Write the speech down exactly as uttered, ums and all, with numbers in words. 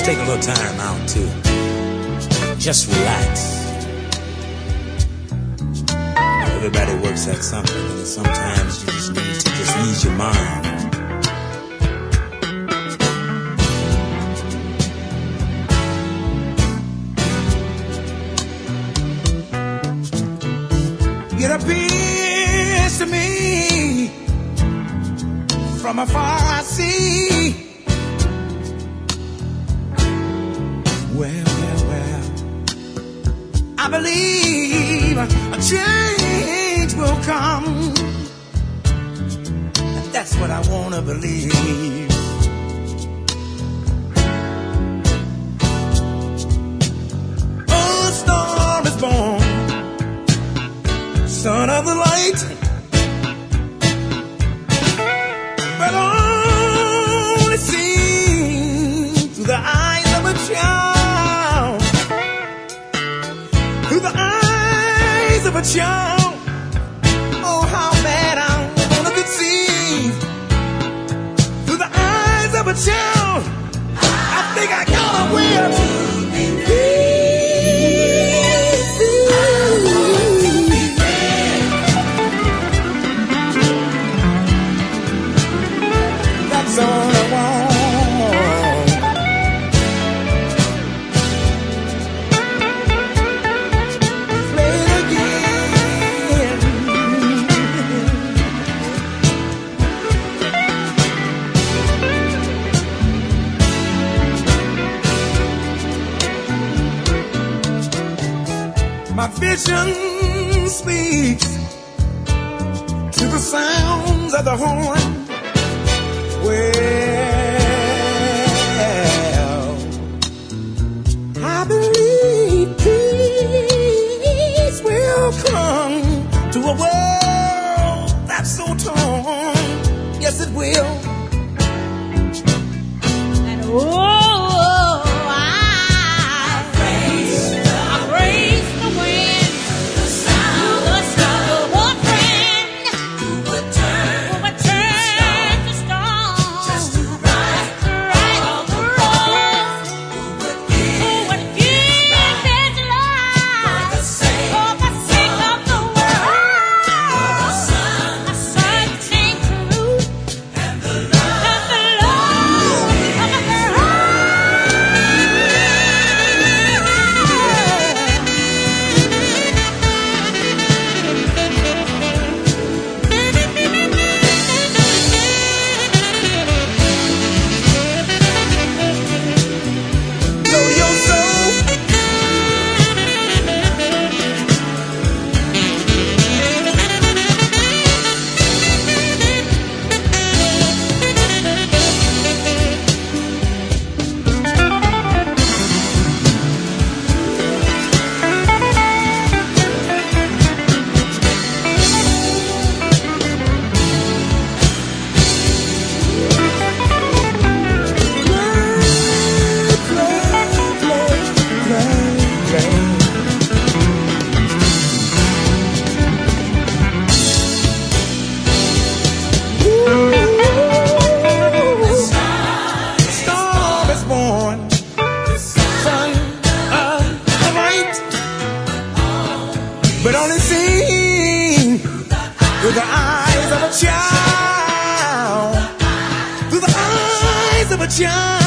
Just take a little time out to just relax. Everybody works at something, and sometimes you just need to just ease your mind. It appears to me from afar I see. Well, well, well, I believe a change will come. And that's what I want to believe. Oh, a star is born, son of the light, but only seen through the eyes of a child, through the eyes of a child. Oh, how bad I wanna conceive through the eyes of a child. I think I got a way to all I want. Play it again. My vision speaks to the sounds of the horn. Well, I believe peace will come to a world that's so torn. Yes, it will. And oh, but only seen through the eyes of a child, through the eyes of a child.